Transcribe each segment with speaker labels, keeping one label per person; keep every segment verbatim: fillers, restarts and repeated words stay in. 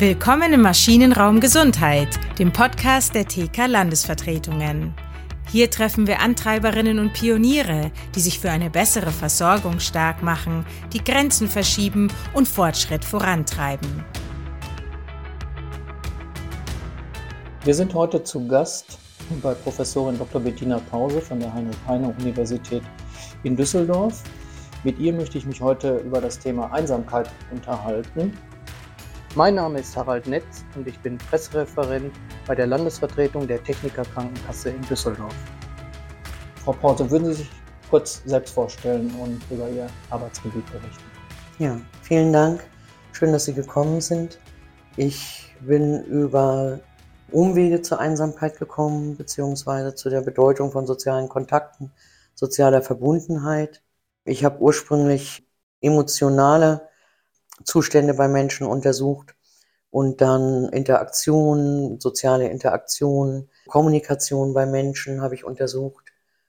Speaker 1: Willkommen im Maschinenraum Gesundheit, dem Podcast der T K-Landesvertretungen. Hier treffen wir Antreiberinnen und Pioniere, die sich für eine bessere Versorgung stark machen, die Grenzen verschieben und Fortschritt vorantreiben.
Speaker 2: Wir sind heute zu Gast bei Professorin Doktor Bettina Pause von der Heinrich-Heine-Universität in Düsseldorf. Mit ihr möchte ich mich heute über das Thema Einsamkeit unterhalten. Mein Name ist Harald Netz und ich bin Pressereferent bei der Landesvertretung der Techniker-Krankenkasse in Düsseldorf. Frau Pause, würden Sie sich kurz selbst vorstellen und über Ihr Arbeitsgebiet berichten?
Speaker 3: Ja, vielen Dank. Schön, dass Sie gekommen sind. Ich bin über Umwege zur Einsamkeit gekommen, beziehungsweise zu der Bedeutung von sozialen Kontakten, sozialer Verbundenheit. Ich habe ursprünglich emotionale Zustände bei Menschen untersucht und dann Interaktion, soziale Interaktion, Kommunikation bei Menschen habe ich untersucht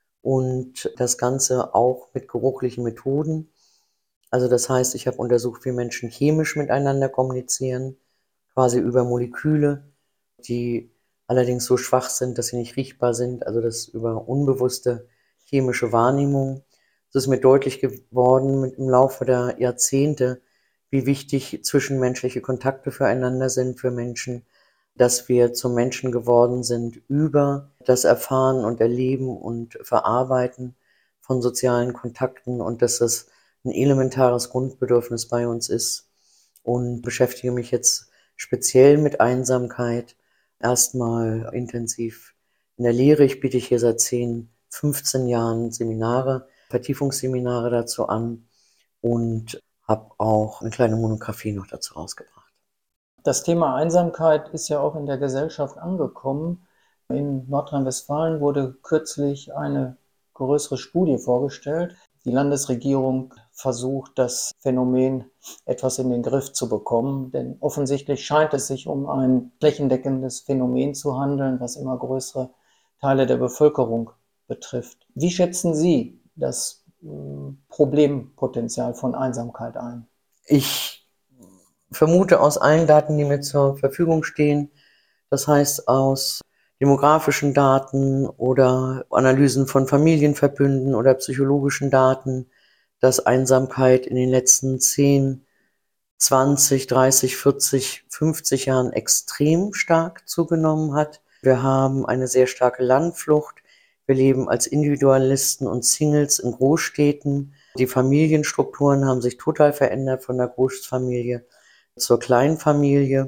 Speaker 3: und das Ganze auch mit geruchlichen Methoden. Also das heißt, ich habe untersucht, wie Menschen chemisch miteinander kommunizieren, quasi über Moleküle, die allerdings so schwach sind, dass sie nicht riechbar sind, also das über unbewusste chemische Wahrnehmung. Es ist mir deutlich geworden mit im Laufe der Jahrzehnte, wie wichtig zwischenmenschliche Kontakte füreinander sind, für Menschen, dass wir zum Menschen geworden sind über das Erfahren und Erleben und Verarbeiten von sozialen Kontakten und dass das ein elementares Grundbedürfnis bei uns ist und beschäftige mich jetzt speziell mit Einsamkeit, erstmal intensiv in der Lehre. Ich biete hier seit zehn, fünfzehn Jahren Seminare, Vertiefungsseminare dazu an und habe auch eine kleine Monographie noch dazu rausgebracht.
Speaker 2: Das Thema Einsamkeit ist ja auch in der Gesellschaft angekommen. In Nordrhein-Westfalen wurde kürzlich eine größere Studie vorgestellt. Die Landesregierung versucht, das Phänomen etwas in den Griff zu bekommen, denn offensichtlich scheint es sich um ein flächendeckendes Phänomen zu handeln, was immer größere Teile der Bevölkerung betrifft. Wie schätzen Sie das Problempotenzial von Einsamkeit ein?
Speaker 3: Ich vermute aus allen Daten, die mir zur Verfügung stehen, das heißt aus demografischen Daten oder Analysen von Familienverbünden oder psychologischen Daten, dass Einsamkeit in den letzten zehn, zwanzig, dreißig, vierzig, fünfzig Jahren extrem stark zugenommen hat. Wir haben eine sehr starke Landflucht. Wir leben als Individualisten und Singles in Großstädten. Die Familienstrukturen haben sich total verändert von der Großfamilie zur Kleinfamilie.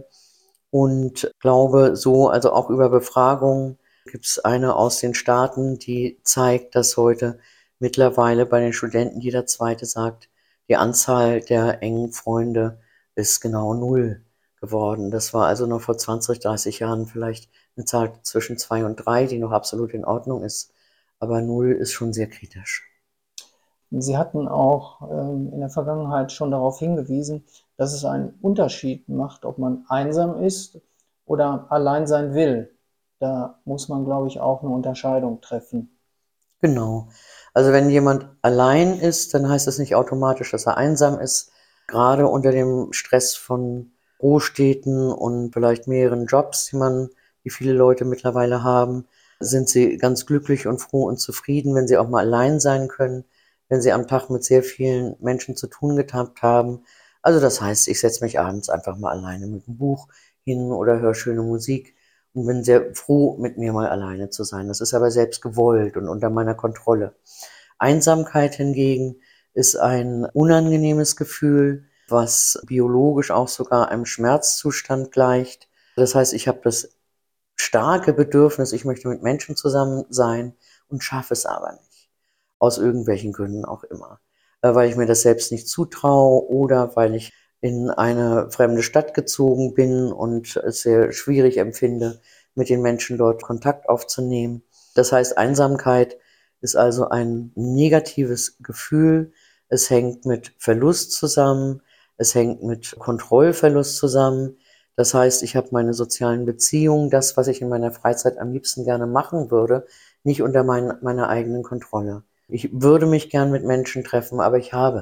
Speaker 3: Und glaube so, also auch über Befragungen gibt es eine aus den Staaten, die zeigt, dass heute mittlerweile bei den Studenten jeder Zweite sagt, die Anzahl der engen Freunde ist genau null geworden. Das war also noch vor zwanzig, dreißig Jahren vielleicht eine Zahl zwischen zwei und drei, die noch absolut in Ordnung ist. Aber null ist schon sehr kritisch.
Speaker 2: Sie hatten auch ähm, in der Vergangenheit schon darauf hingewiesen, dass es einen Unterschied macht, ob man einsam ist oder allein sein will. Da muss man, glaube ich, auch eine Unterscheidung treffen.
Speaker 3: Genau. Also wenn jemand allein ist, dann heißt das nicht automatisch, dass er einsam ist. Gerade unter dem Stress von Großstädten und vielleicht mehreren Jobs, die man, die viele Leute mittlerweile haben, sind sie ganz glücklich und froh und zufrieden, wenn sie auch mal allein sein können, wenn sie am Tag mit sehr vielen Menschen zu tun gehabt haben. Also das heißt, ich setze mich abends einfach mal alleine mit einem Buch hin oder höre schöne Musik und bin sehr froh, mit mir mal alleine zu sein. Das ist aber selbst gewollt und unter meiner Kontrolle. Einsamkeit hingegen ist ein unangenehmes Gefühl, was biologisch auch sogar einem Schmerzzustand gleicht. Das heißt, ich habe das starke Bedürfnis, ich möchte mit Menschen zusammen sein und schaffe es aber nicht. Aus irgendwelchen Gründen auch immer. Weil ich mir das selbst nicht zutraue oder weil ich in eine fremde Stadt gezogen bin und es sehr schwierig empfinde, mit den Menschen dort Kontakt aufzunehmen. Das heißt, Einsamkeit ist also ein negatives Gefühl. Es hängt mit Verlust zusammen. Es hängt mit Kontrollverlust zusammen. Das heißt, ich habe meine sozialen Beziehungen, das, was ich in meiner Freizeit am liebsten gerne machen würde, nicht unter mein, meiner eigenen Kontrolle. Ich würde mich gern mit Menschen treffen, aber ich habe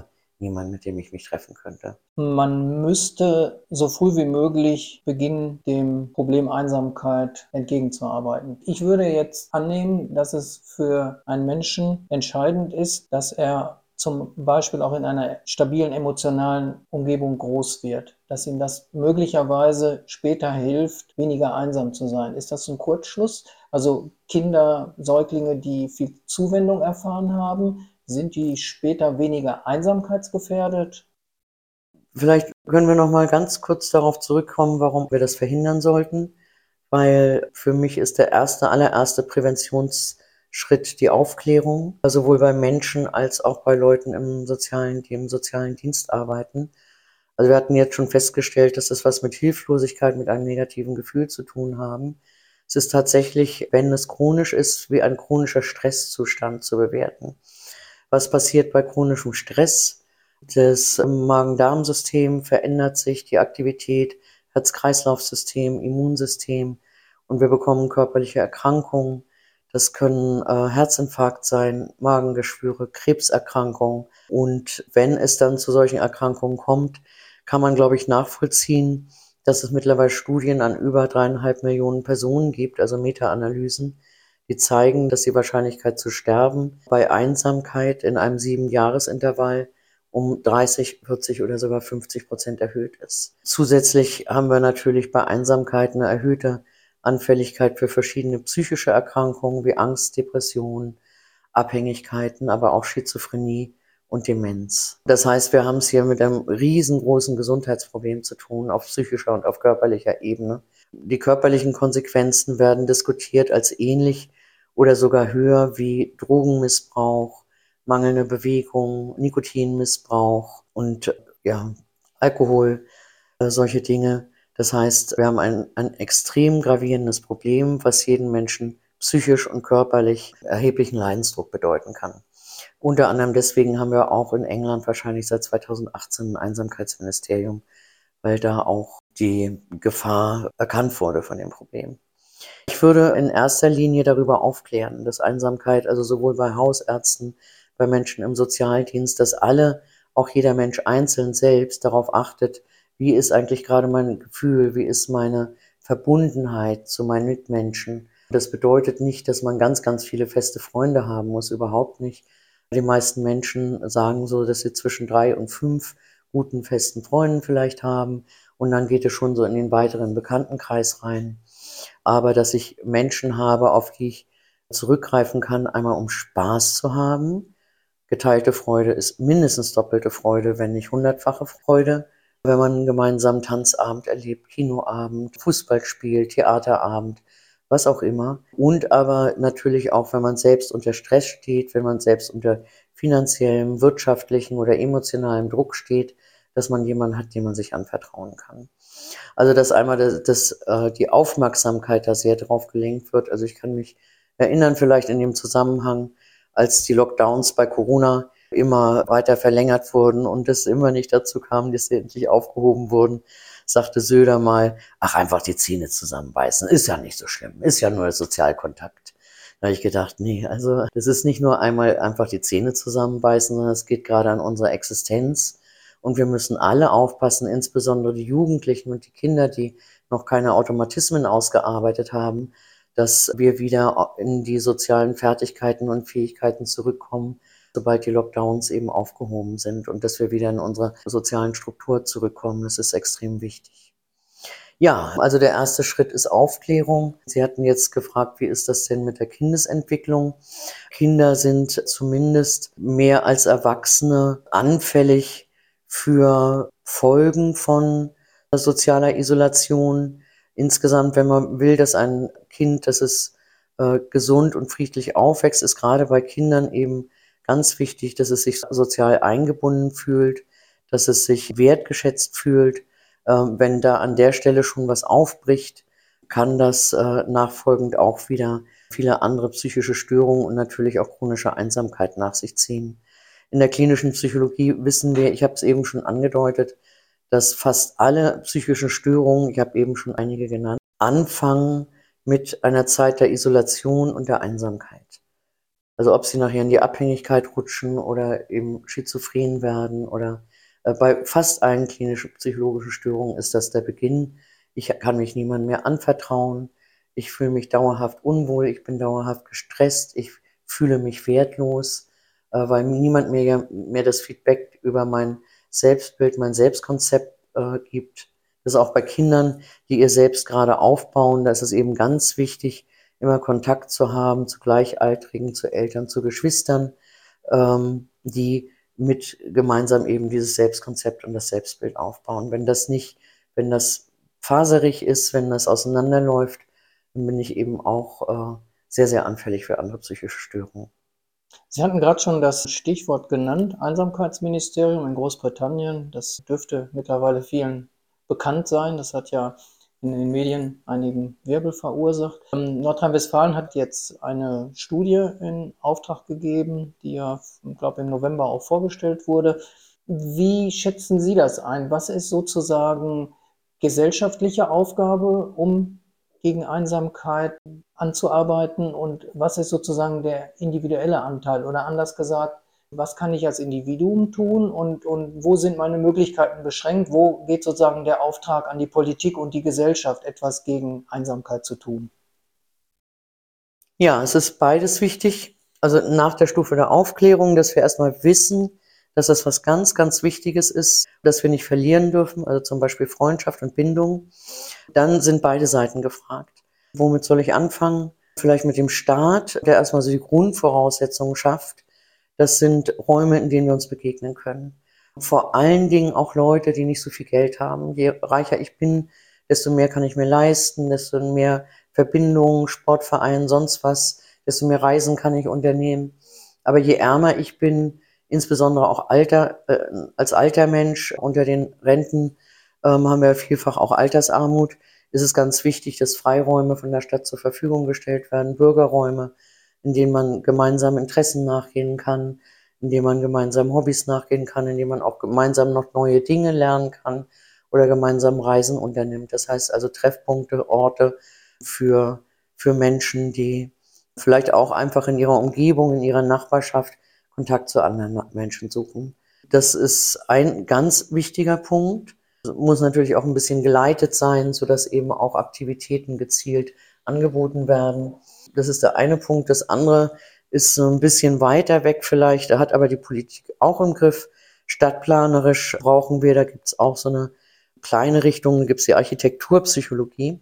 Speaker 3: niemand, mit dem ich mich treffen könnte.
Speaker 2: Man müsste so früh wie möglich beginnen, dem Problem Einsamkeit entgegenzuarbeiten. Ich würde jetzt annehmen, dass es für einen Menschen entscheidend ist, dass er zum Beispiel auch in einer stabilen emotionalen Umgebung groß wird, dass ihm das möglicherweise später hilft, weniger einsam zu sein. Ist das ein Kurzschluss? Also Kinder, Säuglinge, die viel Zuwendung erfahren haben, sind die später weniger einsamkeitsgefährdet?
Speaker 3: Vielleicht können wir noch mal ganz kurz darauf zurückkommen, warum wir das verhindern sollten, weil für mich ist der erste, allererste Präventionsschritt die Aufklärung, sowohl bei Menschen als auch bei Leuten im sozialen, die im sozialen Dienst arbeiten. Also wir hatten jetzt schon festgestellt, dass das was mit Hilflosigkeit, mit einem negativen Gefühl zu tun haben. Es ist tatsächlich, wenn es chronisch ist, wie ein chronischer Stresszustand zu bewerten. Was passiert bei chronischem Stress? Das Magen-Darm-System verändert sich, die Aktivität, Herz-Kreislauf-System, Immunsystem und wir bekommen körperliche Erkrankungen. Das können äh, Herzinfarkt sein, Magengeschwüre, Krebserkrankungen. Und wenn es dann zu solchen Erkrankungen kommt, kann man, glaube ich, nachvollziehen, dass es mittlerweile Studien an über dreieinhalb Millionen Personen gibt, also Meta-Analysen, die zeigen, dass die Wahrscheinlichkeit zu sterben bei Einsamkeit in einem sieben-Jahres-Intervall um dreißig, vierzig oder sogar fünfzig Prozent erhöht ist. Zusätzlich haben wir natürlich bei Einsamkeit eine erhöhte Anfälligkeit für verschiedene psychische Erkrankungen wie Angst, Depression, Abhängigkeiten, aber auch Schizophrenie und Demenz. Das heißt, wir haben es hier mit einem riesengroßen Gesundheitsproblem zu tun, auf psychischer und auf körperlicher Ebene. Die körperlichen Konsequenzen werden diskutiert als ähnlich oder sogar höher wie Drogenmissbrauch, mangelnde Bewegung, Nikotinmissbrauch und ja, Alkohol, äh, solche Dinge. Das heißt, wir haben ein, ein extrem gravierendes Problem, was jeden Menschen psychisch und körperlich erheblichen Leidensdruck bedeuten kann. Unter anderem deswegen haben wir auch in England wahrscheinlich seit zweitausendachtzehn ein Einsamkeitsministerium, weil da auch die Gefahr erkannt wurde von dem Problem. Ich würde in erster Linie darüber aufklären, dass Einsamkeit, also sowohl bei Hausärzten, bei Menschen im Sozialdienst, dass alle, auch jeder Mensch einzeln selbst darauf achtet, wie ist eigentlich gerade mein Gefühl, wie ist meine Verbundenheit zu meinen Mitmenschen. Das bedeutet nicht, dass man ganz, ganz viele feste Freunde haben muss, überhaupt nicht. Die meisten Menschen sagen so, dass sie zwischen drei und fünf guten, festen Freunden vielleicht haben und dann geht es schon so in den weiteren Bekanntenkreis rein. Aber dass ich Menschen habe, auf die ich zurückgreifen kann, einmal um Spaß zu haben. Geteilte Freude ist mindestens doppelte Freude, wenn nicht hundertfache Freude. Wenn man einen gemeinsamen Tanzabend erlebt, Kinoabend, Fußball spielt, Theaterabend, was auch immer. Und aber natürlich auch, wenn man selbst unter Stress steht, wenn man selbst unter finanziellem, wirtschaftlichen oder emotionalem Druck steht, dass man jemanden hat, dem man sich anvertrauen kann. Also dass einmal das, das, äh, die Aufmerksamkeit da sehr drauf gelenkt wird. Also ich kann mich erinnern vielleicht in dem Zusammenhang, als die Lockdowns bei Corona immer weiter verlängert wurden und es immer nicht dazu kam, dass sie endlich aufgehoben wurden, sagte Söder mal, ach, einfach die Zähne zusammenbeißen, ist ja nicht so schlimm, ist ja nur Sozialkontakt. Da habe ich gedacht, nee, also das ist nicht nur einmal einfach die Zähne zusammenbeißen, sondern es geht gerade an unsere Existenz und wir müssen alle aufpassen, insbesondere die Jugendlichen und die Kinder, die noch keine Automatismen ausgearbeitet haben, dass wir wieder in die sozialen Fertigkeiten und Fähigkeiten zurückkommen, sobald die Lockdowns eben aufgehoben sind und dass wir wieder in unsere sozialen Struktur zurückkommen. Das ist extrem wichtig. Ja, also der erste Schritt ist Aufklärung. Sie hatten jetzt gefragt, wie ist das denn mit der Kindesentwicklung? Kinder sind zumindest mehr als Erwachsene anfällig für Folgen von sozialer Isolation. Insgesamt, wenn man will, dass ein Kind, dass es äh, gesund und friedlich aufwächst, ist gerade bei Kindern eben ganz wichtig, dass es sich sozial eingebunden fühlt, dass es sich wertgeschätzt fühlt. Ähm, wenn da an der Stelle schon was aufbricht, kann das äh, nachfolgend auch wieder viele andere psychische Störungen und natürlich auch chronische Einsamkeit nach sich ziehen. In der klinischen Psychologie wissen wir, ich habe es eben schon angedeutet, dass fast alle psychischen Störungen, ich habe eben schon einige genannt, anfangen mit einer Zeit der Isolation und der Einsamkeit. Also ob sie nachher in die Abhängigkeit rutschen oder eben schizophren werden oder äh, bei fast allen klinischen psychologischen Störungen ist das der Beginn. Ich kann mich niemandem mehr anvertrauen. Ich fühle mich dauerhaft unwohl. Ich bin dauerhaft gestresst. Ich fühle mich wertlos, äh, weil niemand mir ja mehr das Feedback über mein Selbstbild, mein Selbstkonzept äh, gibt. Das ist auch bei Kindern, die ihr selbst gerade aufbauen. Da ist es eben ganz wichtig, immer Kontakt zu haben zu Gleichaltrigen, zu Eltern, zu Geschwistern, ähm, die mit gemeinsam eben dieses Selbstkonzept und das Selbstbild aufbauen. Wenn das nicht, wenn das faserig ist, wenn das auseinanderläuft, dann bin ich eben auch äh, sehr, sehr anfällig für andere psychische Störungen.
Speaker 2: Sie hatten gerade schon das Stichwort genannt, Einsamkeitsministerium in Großbritannien. Das dürfte mittlerweile vielen bekannt sein. Das hat ja in den Medien einigen Wirbel verursacht. Ähm, Nordrhein-Westfalen hat jetzt eine Studie in Auftrag gegeben, die ja, ich glaube, im November auch vorgestellt wurde. Wie schätzen Sie das ein? Was ist sozusagen gesellschaftliche Aufgabe, um gegen Einsamkeit anzuarbeiten, und was ist sozusagen der individuelle Anteil? Oder anders gesagt, was kann ich als Individuum tun und, und wo sind meine Möglichkeiten beschränkt? Wo geht sozusagen der Auftrag an die Politik und die Gesellschaft, etwas gegen Einsamkeit zu tun?
Speaker 3: Ja, es ist beides wichtig. Also nach der Stufe der Aufklärung, dass wir erstmal wissen, dass das was ganz, ganz Wichtiges ist, dass wir nicht verlieren dürfen, also zum Beispiel Freundschaft und Bindung. Dann sind beide Seiten gefragt. Womit soll ich anfangen? Vielleicht mit dem Staat, der erstmal so die Grundvoraussetzungen schafft. Das sind Räume, in denen wir uns begegnen können. Vor allen Dingen auch Leute, die nicht so viel Geld haben. Je reicher ich bin, desto mehr kann ich mir leisten, desto mehr Verbindungen, Sportverein, sonst was, desto mehr Reisen kann ich unternehmen. Aber je ärmer ich bin, insbesondere auch alter, äh, als alter Mensch unter den Renten, ähm, haben wir vielfach auch Altersarmut, ist es ganz wichtig, dass Freiräume von der Stadt zur Verfügung gestellt werden, Bürgerräume, in denen man gemeinsam Interessen nachgehen kann, in denen man gemeinsam Hobbys nachgehen kann, in denen man auch gemeinsam noch neue Dinge lernen kann oder gemeinsam Reisen unternimmt. Das heißt also Treffpunkte, Orte für, für Menschen, die vielleicht auch einfach in ihrer Umgebung, in ihrer Nachbarschaft Kontakt zu anderen Menschen suchen. Das ist ein ganz wichtiger Punkt. Muss natürlich auch ein bisschen geleitet sein, sodass eben auch Aktivitäten gezielt angeboten werden. Das ist der eine Punkt. Das andere ist so ein bisschen weiter weg vielleicht. Da hat aber die Politik auch im Griff. Stadtplanerisch brauchen wir, da gibt es auch so eine kleine Richtung, da gibt es die Architekturpsychologie.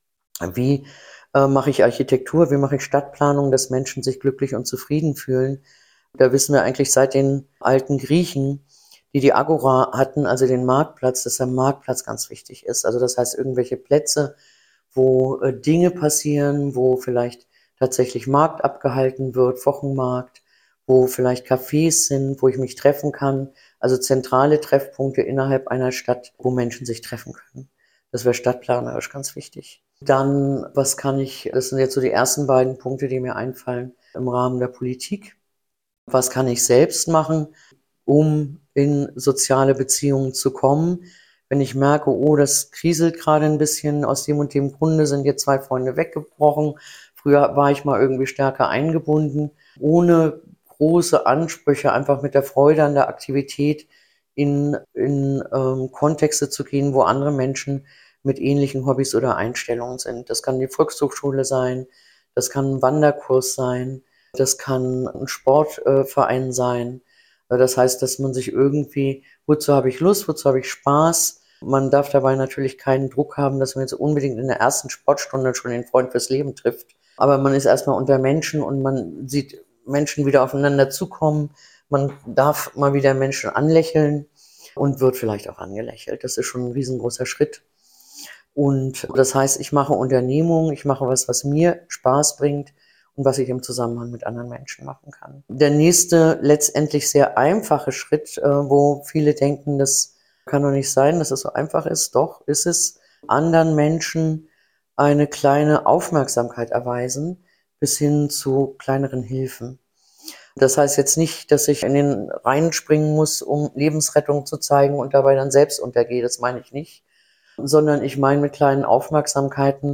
Speaker 3: Wie äh, mache ich Architektur, wie mache ich Stadtplanung, dass Menschen sich glücklich und zufrieden fühlen? Da wissen wir eigentlich seit den alten Griechen, die die Agora hatten, also den Marktplatz, dass der Marktplatz ganz wichtig ist. Also das heißt irgendwelche Plätze, wo äh, Dinge passieren, wo vielleicht tatsächlich Markt abgehalten wird, Wochenmarkt, wo vielleicht Cafés sind, wo ich mich treffen kann. Also zentrale Treffpunkte innerhalb einer Stadt, wo Menschen sich treffen können. Das wäre stadtplanerisch ganz wichtig. Dann, was kann ich, das sind jetzt so die ersten beiden Punkte, die mir einfallen im Rahmen der Politik. Was kann ich selbst machen, um in soziale Beziehungen zu kommen? Wenn ich merke, oh, das kriselt gerade ein bisschen, aus dem und dem Grunde sind jetzt zwei Freunde weggebrochen. Früher war ich mal irgendwie stärker eingebunden, ohne große Ansprüche, einfach mit der Freude an der Aktivität in, in ähm, Kontexte zu gehen, wo andere Menschen mit ähnlichen Hobbys oder Einstellungen sind. Das kann die Volkshochschule sein, das kann ein Wanderkurs sein, das kann ein Sportverein sein. Das heißt, dass man sich irgendwie, wozu habe ich Lust, wozu habe ich Spaß? Man darf dabei natürlich keinen Druck haben, dass man jetzt unbedingt in der ersten Sportstunde schon den Freund fürs Leben trifft. Aber man ist erstmal unter Menschen und man sieht Menschen wieder aufeinander zukommen. Man darf mal wieder Menschen anlächeln und wird vielleicht auch angelächelt. Das ist schon ein riesengroßer Schritt. Und das heißt, ich mache Unternehmungen, ich mache was, was mir Spaß bringt und was ich im Zusammenhang mit anderen Menschen machen kann. Der nächste, letztendlich sehr einfache Schritt, wo viele denken, das kann doch nicht sein, dass es so einfach ist. Doch, ist es, anderen Menschen eine kleine Aufmerksamkeit erweisen, bis hin zu kleineren Hilfen. Das heißt jetzt nicht, dass ich in den Rhein springen muss, um Lebensrettung zu zeigen und dabei dann selbst untergehe, das meine ich nicht. Sondern ich meine mit kleinen Aufmerksamkeiten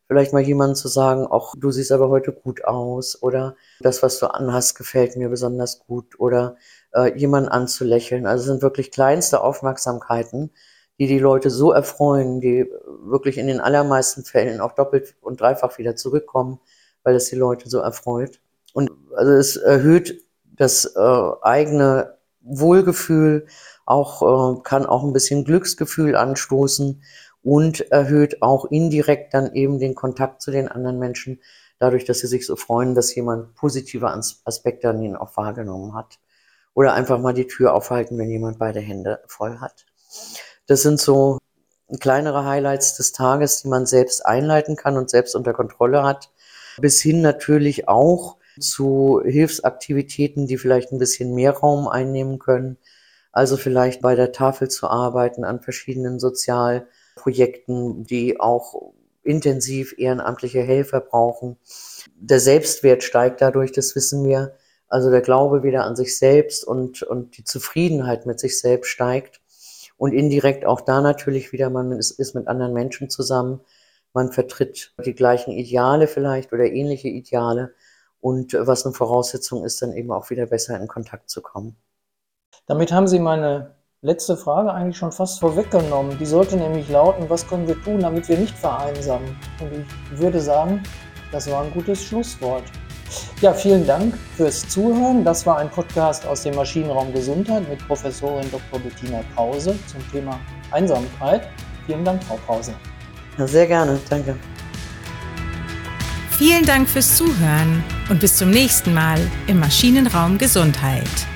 Speaker 3: vielleicht mal jemandem zu sagen, ach, du siehst aber heute gut aus oder das, was du anhast, gefällt mir besonders gut oder äh, jemanden anzulächeln. Also es sind wirklich kleinste Aufmerksamkeiten, die die Leute so erfreuen, die wirklich in den allermeisten Fällen auch doppelt und dreifach wieder zurückkommen, weil es die Leute so erfreut. Und also es erhöht das äh, eigene Wohlgefühl, auch äh, kann auch ein bisschen Glücksgefühl anstoßen und erhöht auch indirekt dann eben den Kontakt zu den anderen Menschen, dadurch, dass sie sich so freuen, dass jemand positive Aspekte an ihnen auch wahrgenommen hat. Oder einfach mal die Tür aufhalten, wenn jemand beide Hände voll hat. Das sind so kleinere Highlights des Tages, die man selbst einleiten kann und selbst unter Kontrolle hat. Bis hin natürlich auch zu Hilfsaktivitäten, die vielleicht ein bisschen mehr Raum einnehmen können. Also vielleicht bei der Tafel zu arbeiten an verschiedenen Sozialprojekten, die auch intensiv ehrenamtliche Helfer brauchen. Der Selbstwert steigt dadurch, das wissen wir. Also der Glaube wieder an sich selbst und, und die Zufriedenheit mit sich selbst steigt. Und indirekt auch da natürlich wieder, man ist, ist mit anderen Menschen zusammen. Man vertritt die gleichen Ideale vielleicht oder ähnliche Ideale. Und was eine Voraussetzung ist, dann eben auch wieder besser in Kontakt zu kommen.
Speaker 2: Damit haben Sie meine letzte Frage eigentlich schon fast vorweggenommen. Die sollte nämlich lauten, was können wir tun, damit wir nicht vereinsamen? Und ich würde sagen, das war ein gutes Schlusswort. Ja, vielen Dank fürs Zuhören. Das war ein Podcast aus dem Maschinenraum Gesundheit mit Professorin Doktor Bettina Pause zum Thema Einsamkeit. Vielen Dank, Frau Pause.
Speaker 3: Ja, sehr gerne, danke.
Speaker 1: Vielen Dank fürs Zuhören und bis zum nächsten Mal im Maschinenraum Gesundheit.